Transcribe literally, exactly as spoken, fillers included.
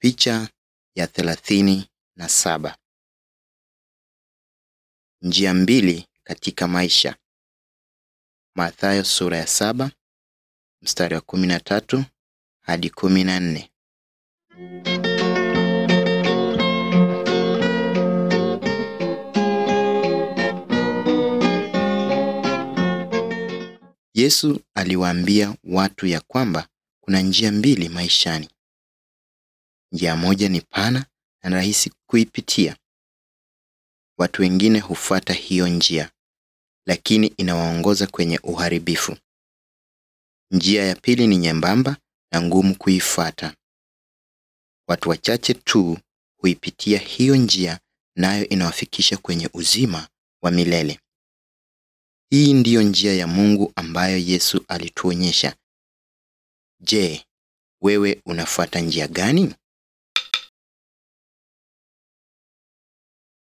Picha ya thelathini na saba. Njia mbili katika maisha. Mathayo sura ya saba, mstari wa kumi na tatu hadi kumi na nne. Yesu aliwaambia watu ya kwamba kuna njia mbili maishani. Njia moja ni pana na rahisi kuipitia. Watu wengine hufuata hiyo njia, lakini inawaongoza kwenye uharibifu. Njia ya pili ni nyembamba na ngumu kuifuata. Watu wachache tu huipitia hiyo njia, nayo inawafikisha kwenye uzima wa milele. Hii ndiyo njia ya Mungu ambayo Yesu alituonyesha. Je, wewe unafuata njia gani?